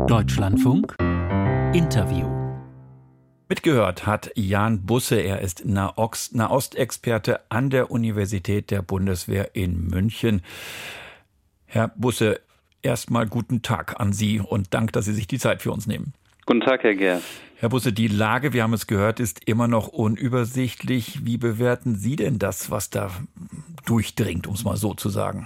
Deutschlandfunk Interview. Mitgehört hat Jan Busse. Er ist Nahostexperte an der Universität der Bundeswehr in München. Herr Busse, erstmal guten Tag an Sie und Dank, dass Sie sich die Zeit für uns nehmen. Guten Tag, Herr Gerst. Herr Busse, die Lage, wir haben es gehört, ist immer noch unübersichtlich. Wie bewerten Sie denn das, was da durchdringt, um es mal so zu sagen?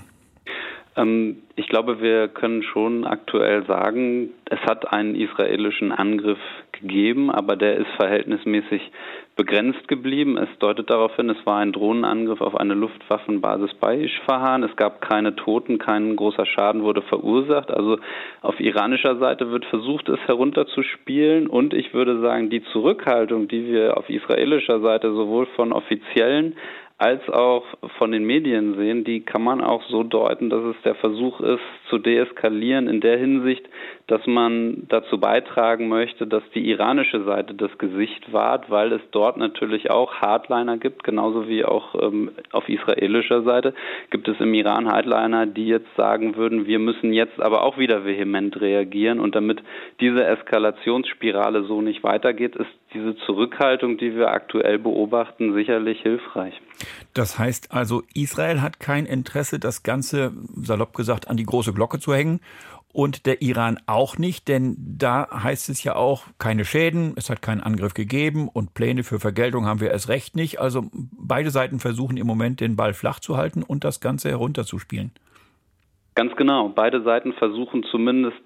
Ich glaube, wir können schon aktuell sagen, es hat einen israelischen Angriff gegeben, aber der ist verhältnismäßig begrenzt geblieben. Es deutet darauf hin, es war ein Drohnenangriff auf eine Luftwaffenbasis bei Isfahan. Es gab keine Toten, kein großer Schaden wurde verursacht. Also auf iranischer Seite wird versucht, es herunterzuspielen. Und ich würde sagen, die Zurückhaltung, die wir auf israelischer Seite sowohl von Offiziellen als auch von den Medien sehen, die kann man auch so deuten, dass es der Versuch ist, zu deeskalieren in der Hinsicht, dass man dazu beitragen möchte, dass die iranische Seite das Gesicht wahrt, weil es dort natürlich auch Hardliner gibt, genauso wie auch auf israelischer Seite gibt es im Iran Hardliner, die jetzt sagen würden, wir müssen jetzt aber auch wieder vehement reagieren, und damit diese Eskalationsspirale so nicht weitergeht, ist diese Zurückhaltung, die wir aktuell beobachten, sicherlich hilfreich. Das heißt also, Israel hat kein Interesse, das Ganze, salopp gesagt, an die große Glocke zu hängen, und der Iran auch nicht, denn da heißt es ja auch, keine Schäden, es hat keinen Angriff gegeben und Pläne für Vergeltung haben wir erst recht nicht. Also beide Seiten versuchen im Moment, den Ball flach zu halten und das Ganze herunterzuspielen. Ganz genau. Beide Seiten versuchen zumindest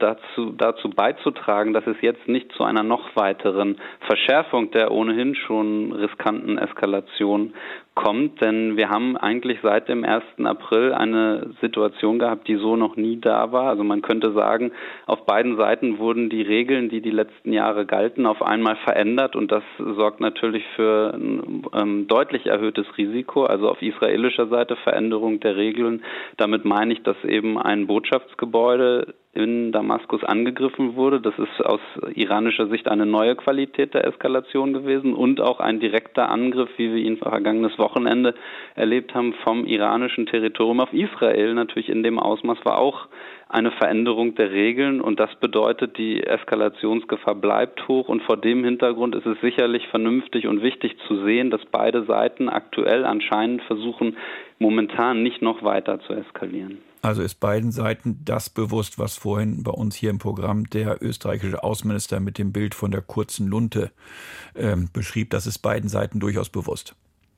dazu beizutragen, dass es jetzt nicht zu einer noch weiteren Verschärfung der ohnehin schon riskanten Eskalation kommt, denn wir haben eigentlich seit dem 1. April eine Situation gehabt, die so noch nie da war. Also man könnte sagen, auf beiden Seiten wurden die Regeln, die letzten Jahre galten, auf einmal verändert, und das sorgt natürlich für ein deutlich erhöhtes Risiko. Also auf israelischer Seite Veränderung der Regeln. Damit meine ich, dass eben ein Botschaftsgebäude in Damaskus angegriffen wurde. Das ist aus iranischer Sicht eine neue Qualität der Eskalation gewesen und auch ein direkter Angriff, wie wir ihn vergangenes Wochenende erlebt haben, vom iranischen Territorium auf Israel. Natürlich in dem Ausmaß war auch eine Veränderung der Regeln, und das bedeutet, die Eskalationsgefahr bleibt hoch, und vor dem Hintergrund ist es sicherlich vernünftig und wichtig zu sehen, dass beide Seiten aktuell anscheinend versuchen, momentan nicht noch weiter zu eskalieren. Also ist beiden Seiten das bewusst, was vorhin bei uns hier im Programm der österreichische Außenminister mit dem Bild von der kurzen Lunte beschrieb, das ist beiden Seiten durchaus bewusst.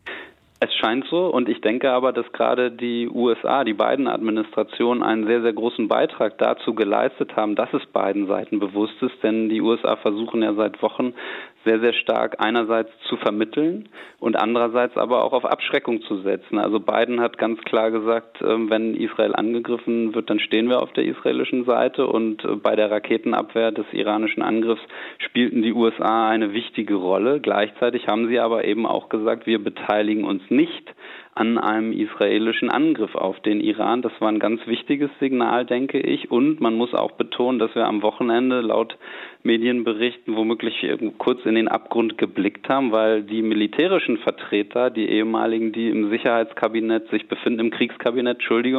Es scheint so, und ich denke aber, dass gerade die USA, die beiden Administrationen, einen sehr, sehr großen Beitrag dazu geleistet haben, dass es beiden Seiten bewusst ist, denn die USA versuchen ja seit Wochen sehr, sehr stark einerseits zu vermitteln und andererseits aber auch auf Abschreckung zu setzen. Also Biden hat ganz klar gesagt, wenn Israel angegriffen wird, dann stehen wir auf der israelischen Seite, und bei der Raketenabwehr des iranischen Angriffs spielten die USA eine wichtige Rolle. Gleichzeitig haben sie aber eben auch gesagt, wir beteiligen uns nicht an einem israelischen Angriff auf den Iran. Das war ein ganz wichtiges Signal, denke ich. Und man muss auch betonen, dass wir am Wochenende laut Medienberichten womöglich kurz in den Abgrund geblickt haben, weil die militärischen Vertreter, die ehemaligen, die im Sicherheitskabinett sich befinden, im Kriegskabinett,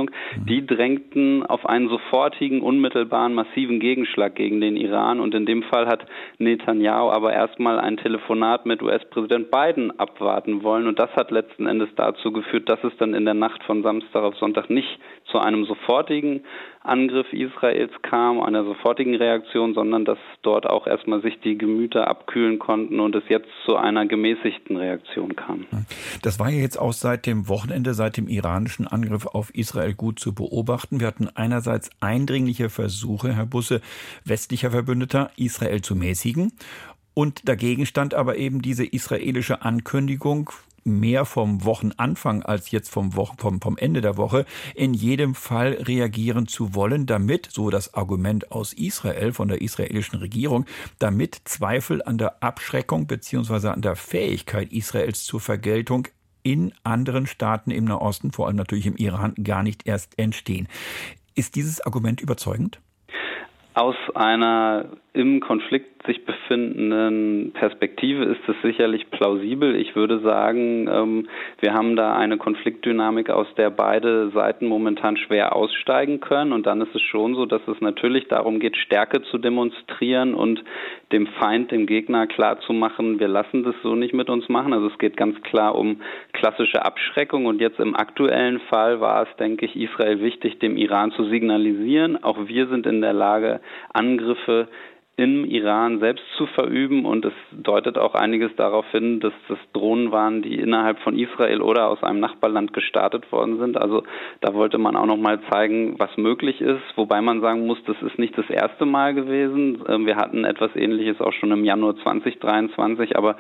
die drängten auf einen sofortigen, unmittelbaren, massiven Gegenschlag gegen den Iran. Und in dem Fall hat Netanyahu aber erstmal ein Telefonat mit US-Präsident Biden abwarten wollen. Und das hat letzten Endes dazu geführt, dass es dann in der Nacht von Samstag auf Sonntag nicht zu einem sofortigen Angriff Israels kam, einer sofortigen Reaktion, sondern dass dort auch erstmal sich die Gemüter abkühlen konnten und es jetzt zu einer gemäßigten Reaktion kam. Das war ja jetzt auch seit dem Wochenende, seit dem iranischen Angriff auf Israel gut zu beobachten. Wir hatten einerseits eindringliche Versuche, Herr Busse, westlicher Verbündeter, Israel zu mäßigen. Und dagegen stand aber eben diese israelische Ankündigung, mehr vom Wochenanfang als jetzt vom Ende der Woche, in jedem Fall reagieren zu wollen, damit, so das Argument aus Israel, von der israelischen Regierung, damit Zweifel an der Abschreckung bzw. an der Fähigkeit Israels zur Vergeltung in anderen Staaten im Nahosten, vor allem natürlich im Iran, gar nicht erst entstehen. Ist dieses Argument überzeugend? Aus einer im Konflikt sich befindenden Perspektive ist es sicherlich plausibel. Ich würde sagen, wir haben da eine Konfliktdynamik, aus der beide Seiten momentan schwer aussteigen können. Und dann ist es schon so, dass es natürlich darum geht, Stärke zu demonstrieren und dem Feind, dem Gegner klarzumachen, wir lassen das so nicht mit uns machen. Also es geht ganz klar um klassische Abschreckung. Und jetzt im aktuellen Fall war es, denke ich, Israel wichtig, dem Iran zu signalisieren. Auch wir sind in der Lage, Angriffe im Iran selbst zu verüben, und es deutet auch einiges darauf hin, dass das Drohnen waren, die innerhalb von Israel oder aus einem Nachbarland gestartet worden sind. Also da wollte man auch noch mal zeigen, was möglich ist, wobei man sagen muss, das ist nicht das erste Mal gewesen. Wir hatten etwas Ähnliches auch schon im Januar 2023, aber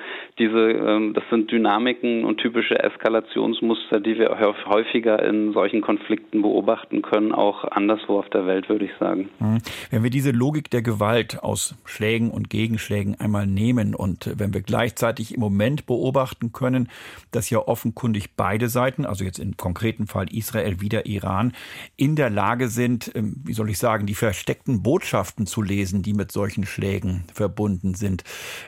das sind Dynamiken und typische Eskalationsmuster, die wir häufiger in solchen Konflikten beobachten können, auch anderswo auf der Welt, würde ich sagen. Wenn wir diese Logik der Gewalt aus Schlägen und Gegenschlägen einmal nehmen und wenn wir gleichzeitig im Moment beobachten können, dass ja offenkundig beide Seiten, also jetzt im konkreten Fall Israel wie der Iran, in der Lage sind, wie soll ich sagen, die versteckten Botschaften zu lesen, die mit solchen Schlägen verbunden sind,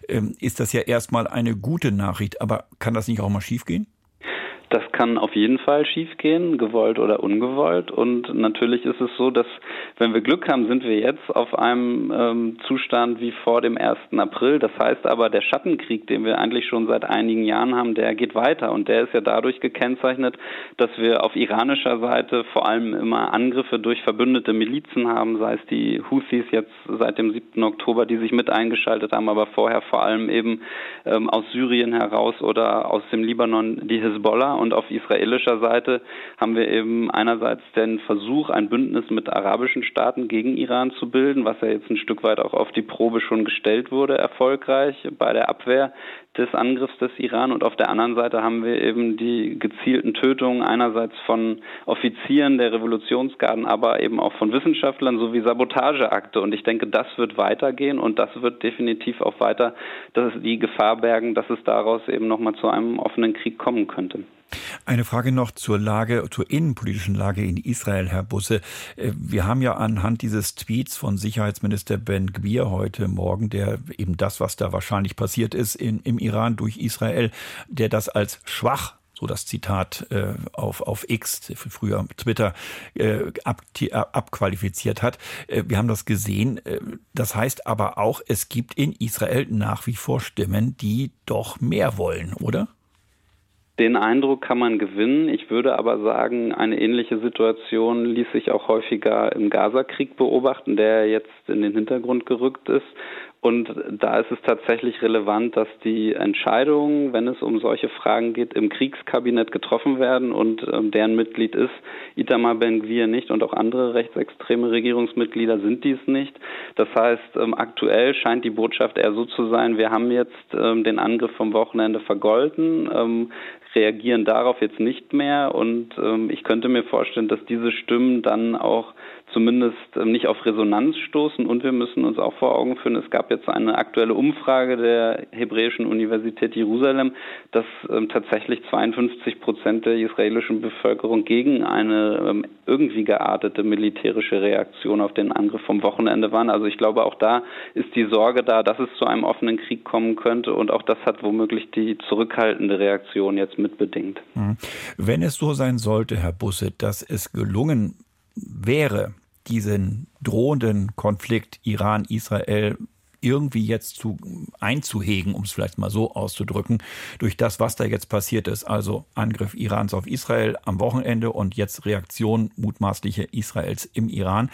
ist das ja erstmal eine gute Nachricht. Aber kann das nicht auch mal schiefgehen? Das kann auf jeden Fall schiefgehen, gewollt oder ungewollt. Und natürlich ist es so, dass, wenn wir Glück haben, sind wir jetzt auf einem Zustand wie vor dem 1. April. Das heißt aber, der Schattenkrieg, den wir eigentlich schon seit einigen Jahren haben, der geht weiter. Und der ist ja dadurch gekennzeichnet, dass wir auf iranischer Seite vor allem immer Angriffe durch verbündete Milizen haben, sei es die Houthis jetzt seit dem 7. Oktober, die sich mit eingeschaltet haben, aber vorher vor allem eben aus Syrien heraus oder aus dem Libanon die Hisbollah. Und auf israelischer Seite haben wir eben einerseits den Versuch, ein Bündnis mit arabischen Staaten gegen Iran zu bilden, was ja jetzt ein Stück weit auch auf die Probe schon gestellt wurde, erfolgreich bei der Abwehr des Angriffs des Iran. Und auf der anderen Seite haben wir eben die gezielten Tötungen einerseits von Offizieren der Revolutionsgarden, aber eben auch von Wissenschaftlern sowie Sabotageakte. Und ich denke, das wird weitergehen und das wird definitiv auch weiter die Gefahr bergen, dass es daraus eben nochmal zu einem offenen Krieg kommen könnte. Eine Frage noch zur innenpolitischen Lage in Israel, Herr Busse. Wir haben ja anhand dieses Tweets von Sicherheitsminister Ben Gvir heute Morgen, der eben das, was da wahrscheinlich passiert ist im Iran durch Israel, der das als schwach, so das Zitat auf X, früher Twitter, abqualifiziert hat. Wir haben das gesehen. Das heißt aber auch, es gibt in Israel nach wie vor Stimmen, die doch mehr wollen, oder? Den Eindruck kann man gewinnen. Ich würde aber sagen, eine ähnliche Situation ließ sich auch häufiger im Gaza-Krieg beobachten, der jetzt in den Hintergrund gerückt ist. Und da ist es tatsächlich relevant, dass die Entscheidungen, wenn es um solche Fragen geht, im Kriegskabinett getroffen werden und deren Mitglied ist Itamar Ben-Gvir nicht und auch andere rechtsextreme Regierungsmitglieder sind dies nicht. Das heißt, aktuell scheint die Botschaft eher so zu sein, wir haben jetzt den Angriff vom Wochenende vergolten, reagieren darauf jetzt nicht mehr und ich könnte mir vorstellen, dass diese Stimmen dann auch zumindest nicht auf Resonanz stoßen und wir müssen uns auch vor Augen führen, es gab jetzt eine aktuelle Umfrage der Hebräischen Universität Jerusalem, dass tatsächlich 52% der israelischen Bevölkerung gegen eine irgendwie geartete militärische Reaktion auf den Angriff vom Wochenende waren. Also ich glaube, auch da ist die Sorge da, dass es zu einem offenen Krieg kommen könnte und auch das hat womöglich die zurückhaltende Reaktion jetzt mitbedingt. Wenn es so sein sollte, Herr Busse, dass es gelungen wäre, diesen drohenden Konflikt Iran-Israel irgendwie jetzt einzuhegen, um es vielleicht mal so auszudrücken, durch das, was da jetzt passiert ist, also Angriff Irans auf Israel am Wochenende und jetzt Reaktion mutmaßliche Israels im Iran.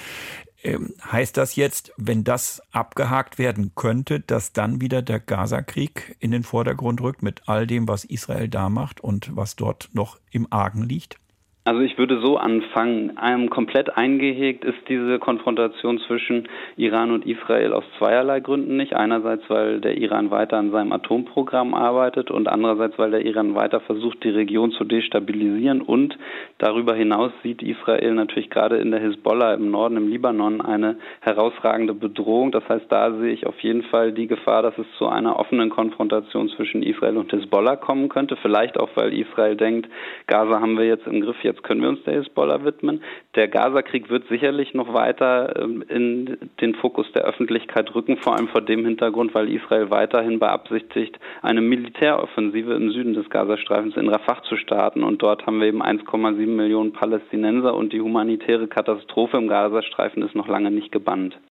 Heißt das jetzt, wenn das abgehakt werden könnte, dass dann wieder der Gaza-Krieg in den Vordergrund rückt mit all dem, was Israel da macht und was dort noch im Argen liegt? Also ich würde so anfangen, komplett eingehegt ist diese Konfrontation zwischen Iran und Israel aus zweierlei Gründen nicht. Einerseits, weil der Iran weiter an seinem Atomprogramm arbeitet und andererseits, weil der Iran weiter versucht, die Region zu destabilisieren und darüber hinaus sieht Israel natürlich gerade in der Hisbollah im Norden, im Libanon, eine herausragende Bedrohung. Das heißt, da sehe ich auf jeden Fall die Gefahr, dass es zu einer offenen Konfrontation zwischen Israel und Hisbollah kommen könnte. Vielleicht auch, weil Israel denkt, Gaza haben wir jetzt im Griff, jetzt jetzt können wir uns der Hisbollah widmen. Der Gaza-Krieg wird sicherlich noch weiter in den Fokus der Öffentlichkeit rücken, vor allem vor dem Hintergrund, weil Israel weiterhin beabsichtigt, eine Militäroffensive im Süden des Gazastreifens in Rafah zu starten. Und dort haben wir eben 1,7 Millionen Palästinenser und die humanitäre Katastrophe im Gazastreifen ist noch lange nicht gebannt.